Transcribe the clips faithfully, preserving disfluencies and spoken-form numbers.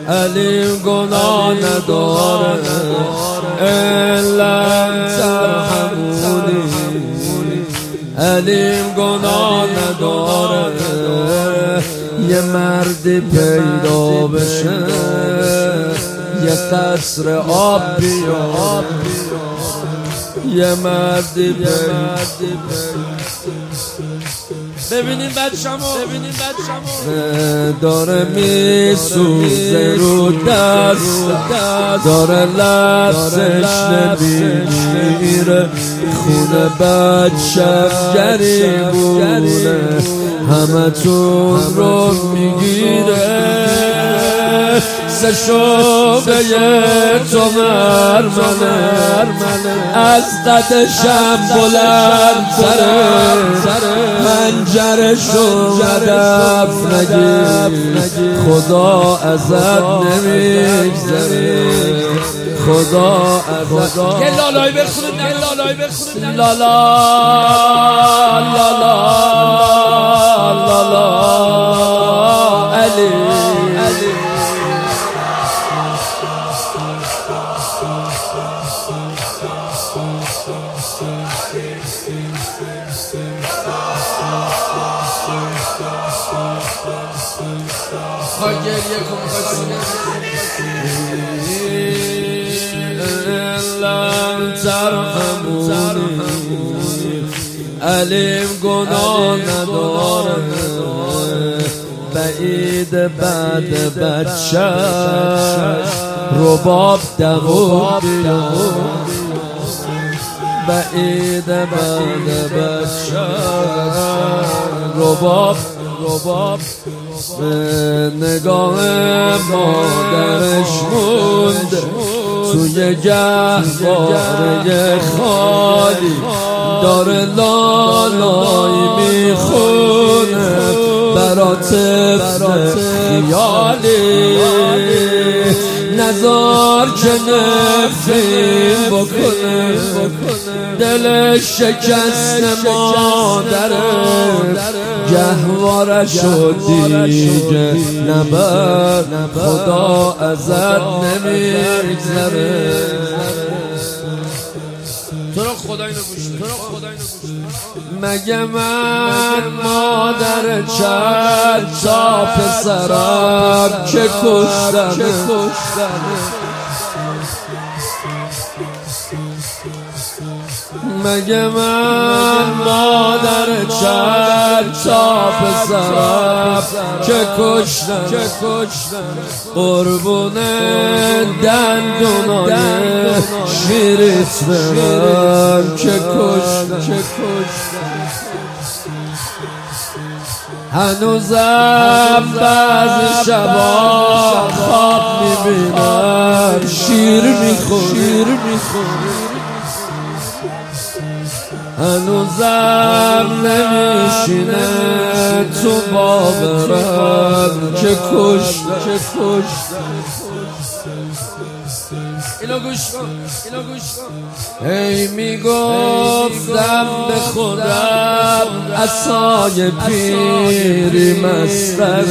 علی گناه نداره الا ترحمونی، علی گناه نداره یه مردی پیدا بشه یه قصر آب بیاد، یه مردی پیدا. ببینین بچه‌مو، ببینین بچه‌مو داره میسوزه رو دست، داره لبسش نمیره، خونه بچه گریبونه همه تون رو میگیره. سه شعبه تو مرمنه از قدشم بلندتره، پنجرشو هدف نگیر خدا ازت نمیگذره، خدا ازت. یه لالایی بخونید، یه لالایی بخونید، لالا لالا لالا علی علی. خواهی گریه کن، لن ترحمونی، علیم گناه نداره بعید بعد بچهش رباب دوم بیاد، بعید بعد بچهش رباب رباب به نگاه مادرش موند توی گهواره خالی، داره لالایی میخونه برا طفل خیالی، نزار که نفرین بکنه دلش شکست مادره، گهوارشو دیگه نبر خدا ازت نمیگذره. تو رو خدا اینو گوش بده، تو رو خدا اینو گوش بده. مگه من مادر چند تا پسرم که کشتمه، مگه من مادر چند تا پسرم که کشتم، قربون دندونای شیریت برم که کشتم. هنوزم بعضی شبا خواب میبینم شیر میخوری، هنوزم نمیشینه تو باورم که کشتم. اینو گوش کن، اینو گوش کن. هی میگفتم به خودم عصای پیری مستر،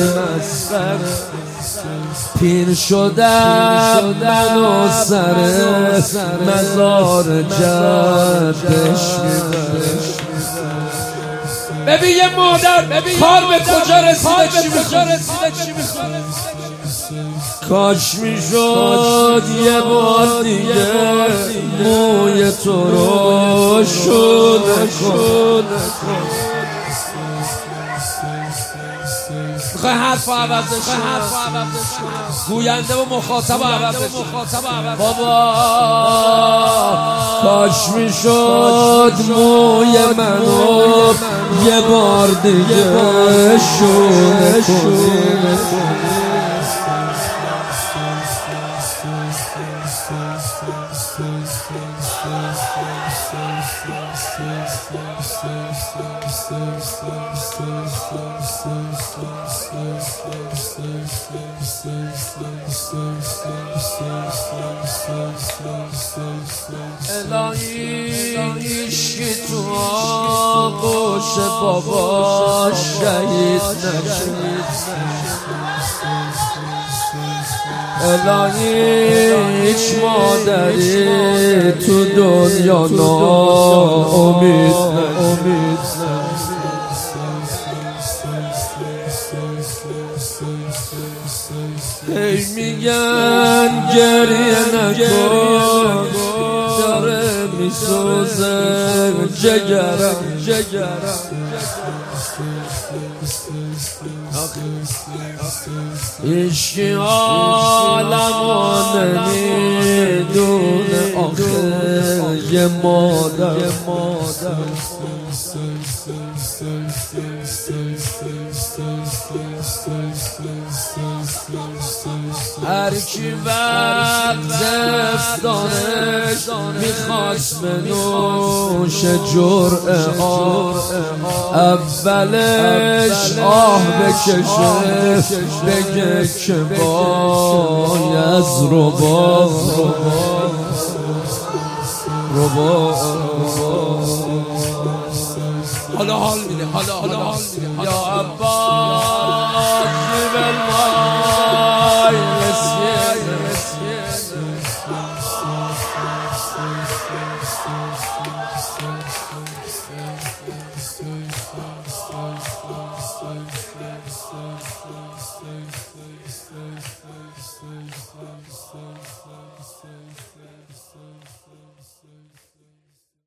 پیر شدم من و سر مزار جدش میبرم. ببین یه مادر کار به کجا رسیده، چی میخواد. کاش میشد یه بار دیگه موی تو رو شونه کن. میخوای حرف رو عوضش کنم، گوینده و مخاطب رو عوضش کنم. بابا کاش میشد موی منو یه بار دیگه شونه کنی. الهی عشقی تو آغوش بابا شهید نشد، الهی هیچ مادری تو دنیا ناامید امید هی میگن گریه نکن داره میسوزه جگرم جگرم عشقی عالمو نمیدونه آخه یه مادر هر کی وقت زفتانش میخواست بنوش جرعه آب اولش آه بکشه بگه که باید ربا ربا حالا حال میده حالا حالا حال میده یا عباس بالمای مسکین مسکین